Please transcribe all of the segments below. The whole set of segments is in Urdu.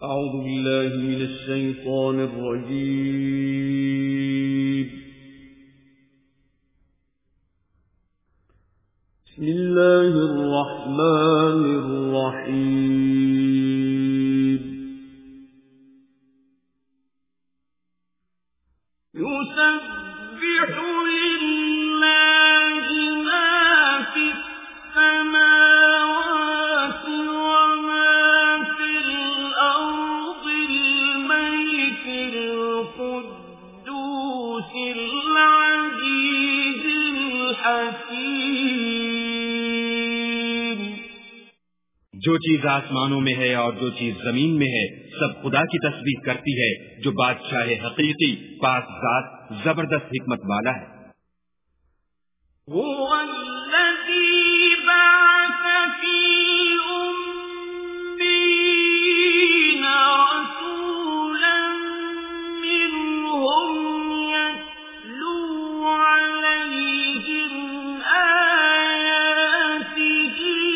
أعوذ بالله من الشيطان الرجيم. بسم الله الرحمن الرحيم. يسبح لله ما في السماوات وما في الأرض الملك القدوس العزيز الحكيم. جو چیز آسمانوں میں ہے اور جو چیز زمین میں ہے سب خدا کی تسبیح کرتی ہے جو بادشاہ حقیقی پاک ذات زبردست حکمت والا ہے. هو الذي بعث في الأميين رسولا منهم يتلو عليهم آياته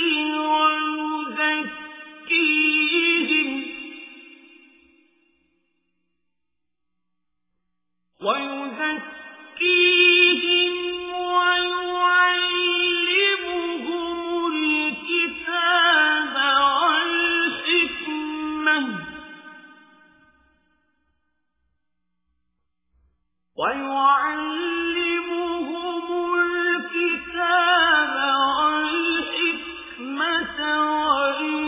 ويزكيهم ويعلمهم الكتاب والحكمة وإن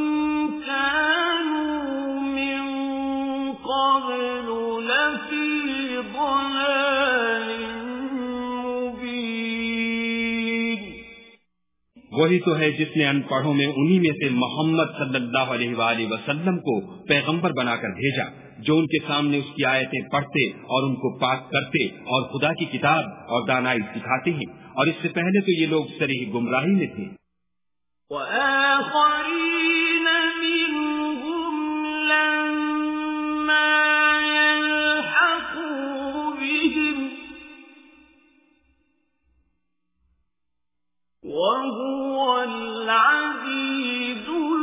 كانوا من قبل لفي ضلال مبين. وہی تو ہے جس نے ان پڑھوں میں انہی میں سے محمد صلی اللہ علیہ وآلہ وسلم کو پیغمبر بنا کر بھیجا جو ان کے سامنے اس کی آیتیں پڑھتے اور ان کو پاک کرتے اور خدا کی کتاب اور دانائی سکھاتے ہیں، اور اس سے پہلے تو یہ لوگ صریح گمراہی میں تھے. وآخرين منهم لما يلحقوا بهم وهو العزيز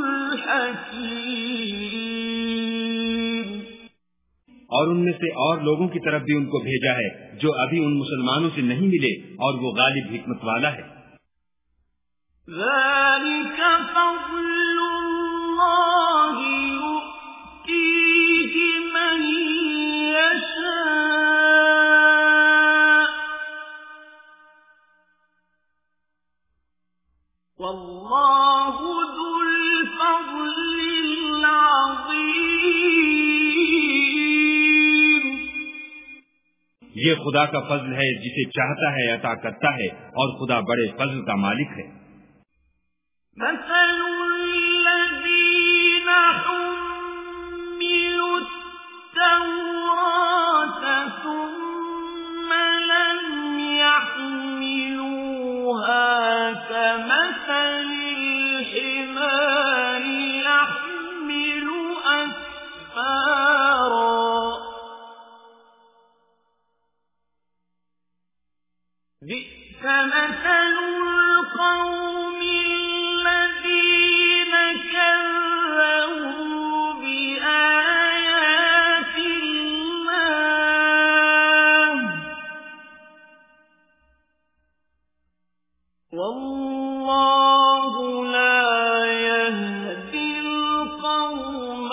الحكيم. اور ان میں سے اور لوگوں کی طرف بھی ان کو بھیجا ہے جو ابھی ان مسلمانوں سے نہیں ملے، اور وہ غالب حکمت والا ہے. ذلك فضل الله يؤتيه من يشاء والله ذو الفضل العظيم. یہ خدا کا فضل ہے، جسے چاہتا ہے عطا کرتا ہے، اور خدا بڑے فضل کا مالک ہے. مثل الذين حملوا التوراة ثم لم يحملوها كمثل الحمار يحمل أسفارا بئس مثل القوم الذين كذبوا بآيات الله والله لا يهدي القوم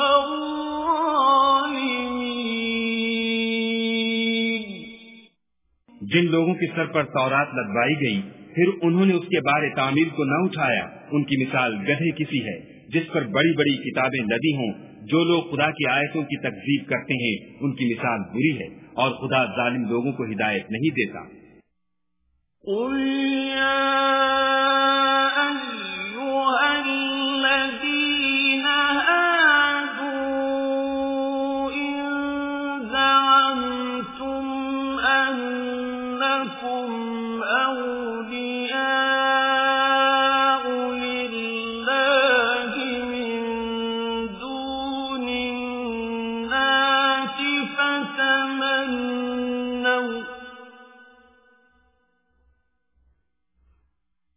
الظالمين. جن لوگوں کے سر پر تورات لدوائی گئی پھر انہوں نے اس کے بارے تعمیل کو نہ اٹھایا، ان کی مثال گدھے کسی ہے جس پر بڑی بڑی کتابیں لدی ہوں. جو لوگ خدا کی آیتوں کی تکذیب کرتے ہیں ان کی مثال بری ہے، اور خدا ظالم لوگوں کو ہدایت نہیں دیتا. قل يا أيها الذين هادوا إن زعمتم أنكم أولياء لله من دون الناس فتمنوا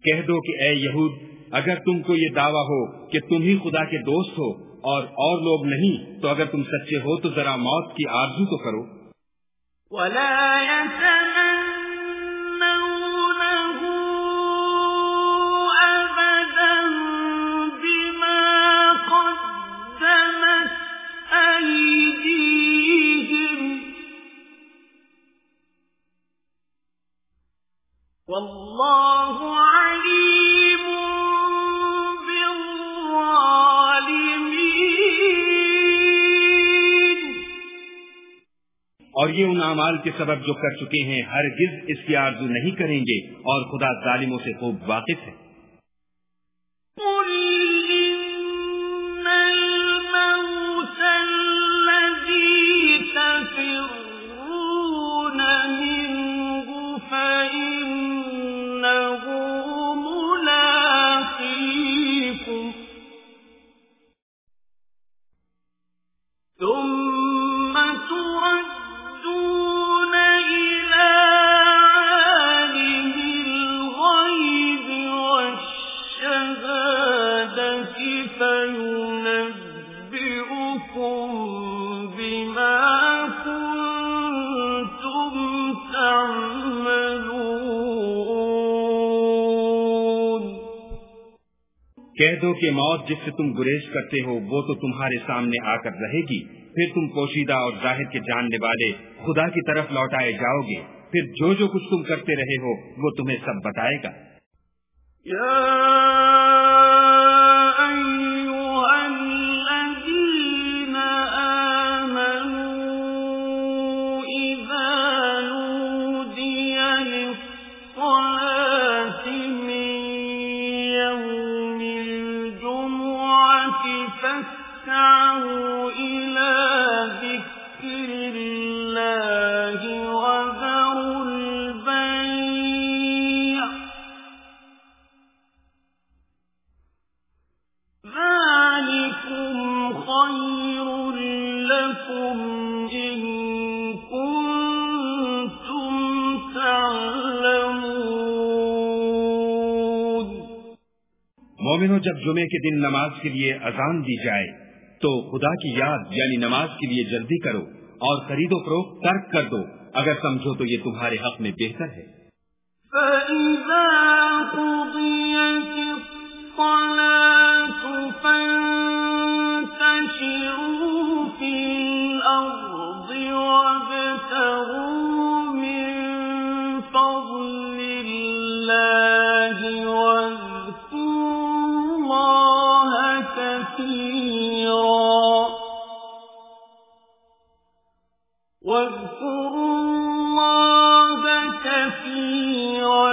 کہہ دو کہ اے یہود، اگر تم کو یہ دعویٰ ہو کہ تم ہی خدا کے دوست ہو اور لوگ نہیں، تو اگر تم سچے ہو تو ذرا موت کی آرزو تو کرو۔ وَلَا يَتَمَنَّوْنَهُ أَبَدًا بِمَا قَدَّمَتْ أَيْدِيهِمْ وَاللَّهُ عَلِيمٌ بِالظَّالِمِينَ۔ اور یہ ان اعمال کے سبب جو کر چکے ہیں ہرگز اس کی آرزو نہیں کریں گے، اور خدا ظالموں سے خوب واقف ہے۔ قُلْ إِنَّ الْمَوْتَ الَّذِي تَفِرُّونَ مِنْهُ فَإِنَّهُ مُلَاقِيكُمْ ثُمَّ تُرَدُّونَ إِلَى عَالِمِ الْغَيْبِ وَالشَّهَادَةِ فَيُنَبِّئُكُم بِمَا كُنتُمْ تَعْمَلُونَ۔ کہہ دو کہ موت جس سے تم گریز کرتے ہو وہ تو تمہارے سامنے آ کر رہے گی، پھر تم پوشیدہ اور ظاہر کے جاننے والے خدا کی طرف لوٹائے جاؤ گے، پھر جو کچھ تم کرتے رہے ہو وہ تمہیں سب بتائے گا۔ يَا أَيُّهَا الَّذِينَ آمَنُوا إِذَا نُودِيَ لِلصَّلَاةِ مِن يَوْمِ الْجُمُعَةِ فَاسْعَوْا إِلَى ذِكْرِ اللَّهِ وَذَرُوا الْبَيْعَ ۚ ذَلِكُمْ خَيْرٌ لَكُمْ إِن كُنتُمْ تَعْلَمُونَ۔ مومنوں، جب جمعے کے دن نماز کے لیے اذان دی جائے تو خدا کی یاد یعنی نماز کے لیے جلدی کرو اور خرید و فروخت ترک کر دو، اگر سمجھو تو یہ تمہارے حق میں بہتر ہے۔ فَإِذَا قُضِيَتِ الصَّلَاةُ فَانتَشِرُوا فِي الْأَرْضِ وَابْتَغُوا مِن فَضْلِ اللَّهِ واذكروا الله كثيرا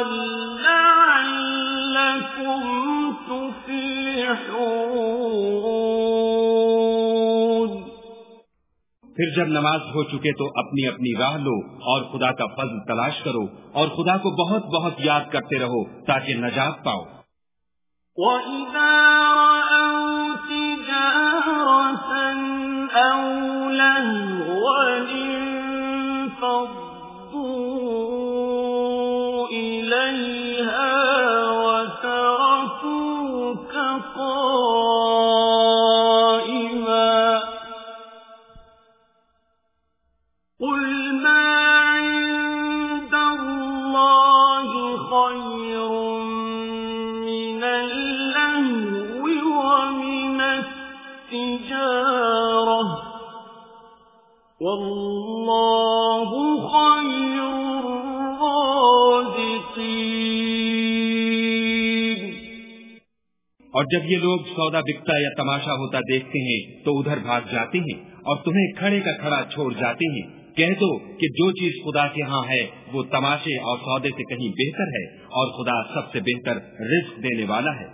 لعلكم تفلحون۔ پھر جب نماز ہو چکے تو اپنی اپنی راہ لو اور خدا کا فضل تلاش کرو اور خدا کو بہت بہت یاد کرتے رہو تاکہ نجات پاؤ۔ وَإِذَا رَأَوْا تِجَارَةً أَوْ لَهْوًا انفَضُّوا إِلَيْهَا وَتَرَكُوكَ قَائِمًا ۚ قُلْ مَا عِندَ اللَّهِ خَيْرٌ مِّنَ اللَّهْوِ وَمِنَ التِّجَارَةِ ۚ وَاللَّهُ خَيْرُ الرَّازِقِينَ۔ اور جب یہ لوگ سودا بکتا یا تماشا ہوتا دیکھتے ہیں تو ادھر بھاگ جاتے ہیں اور تمہیں کھڑے کا کھڑا چھوڑ جاتے ہیں۔ کہہ دو کہ جو چیز خدا کے ہاں ہے وہ تماشے اور سودے سے کہیں بہتر ہے، اور خدا سب سے بہتر رزق دینے والا ہے۔